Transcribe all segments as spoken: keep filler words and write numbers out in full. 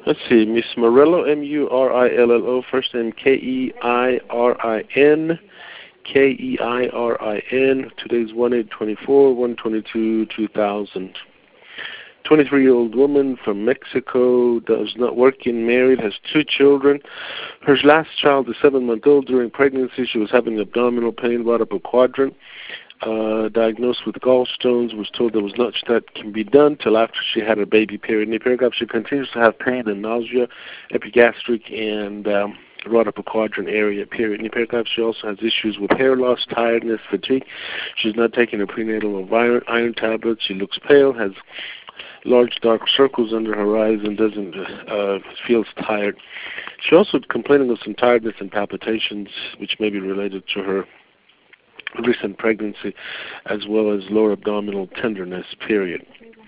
Let's see, Miss Morello, M U R I L L O, first name K E I R I N, K E I R I N. Today's one eight twenty-four, one twenty-two, two thousand. twenty-three-year-old woman from Mexico, does not working, married, has two children. Her last child is seven-month-old. During pregnancy, she was having abdominal pain, brought up a quadrant. Uh, diagnosed with gallstones, was told there was much that can be done till after she had her baby. Period. In the paragraph, she continues to have pain and nausea, epigastric, and um, brought up a quadrant area. Period. In the paragraph, she also has issues with hair loss, tiredness, fatigue. She's not taking her prenatal iron, iron tablets. She looks pale, has large dark circles under her eyes, and doesn't uh, feels tired. She also complaining of some tiredness and palpitations, which may be related to her recent pregnancy, as well as lower abdominal tenderness. Period.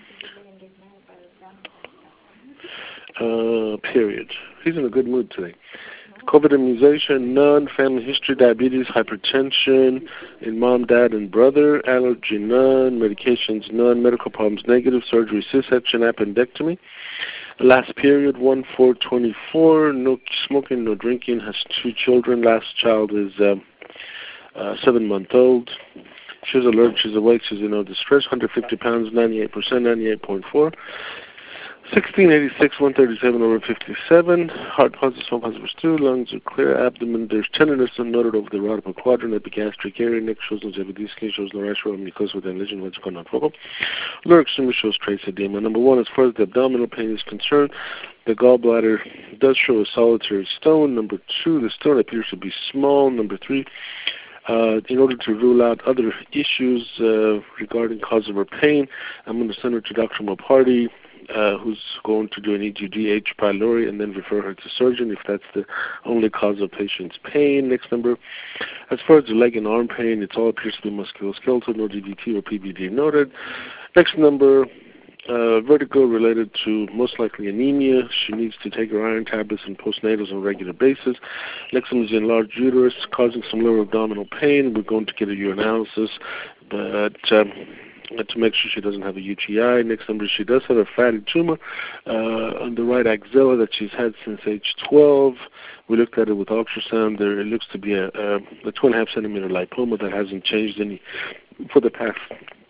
Uh, period. He's in a good mood today. COVID immunization, none. Family history, diabetes, hypertension, in mom, dad, and brother. Allergy, none. Medications, none. Medical problems, negative. Surgery, C-section, appendectomy. Last period, one four twenty-four. No smoking, no drinking. Has two children. Last child is um, uh, seven-month-old. She's alert. She's awake. She's in no distress. one hundred fifty pounds, ninety-eight percent, ninety-eight point four. sixteen eighty-six, one thirty-seven over fifty-seven. Heart positive, small positive two. Lungs are clear. Abdomen, there's tenderness noted over the radical quadrant. Epigastric area. Neck shows no Zebedee. Skin shows no rash or mucosa with lesion. Which are not focal. Lower extremity shows trace edema. Number one, as far as the abdominal pain is concerned, the gallbladder does show a solitary stone. Number two, the stone appears to be small. Number three, Uh, in order to rule out other issues uh, regarding cause of her pain, I'm going to send her to Doctor Moparty, uh, who's going to do an E G D H pylori and then refer her to surgeon if that's the only cause of patient's pain. Next number, as far as the leg and arm pain, it all appears to be musculoskeletal, no D V T or P B D noted. Next number, Uh, vertigo related to most likely anemia. She needs to take her iron tablets and postnatals on a regular basis. Next one is enlarged uterus, causing some lower abdominal pain. We're going to get a urinalysis, but um, to make sure she doesn't have a U T I. Next number, she does have a fatty tumor uh, on the right axilla that she's had since age twelve. We looked at it with ultrasound. There, it looks to be a, a, a two and a half centimeter lipoma that hasn't changed any for the past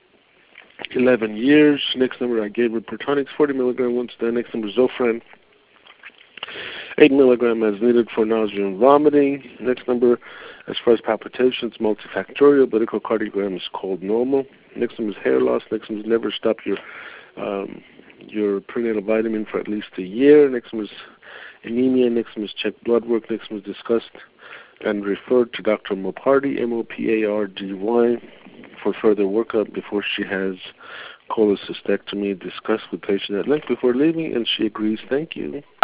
eleven years. Next number, I gave her Protonix, forty milligram once a day. Next number, Zofran, eight milligram as needed for nausea and vomiting. Next number, as far as palpitations, multifactorial, but echocardiogram is called normal. Next number is hair loss. Next number is never stop your um, your prenatal vitamin for at least a year. Next number is anemia. Next number is check blood work. Next number is discussed and referred to Doctor Moparty, M O P A R D Y, for further workup before she has cholecystectomy. Discussed with patient at length before leaving, and she agrees. Thank you.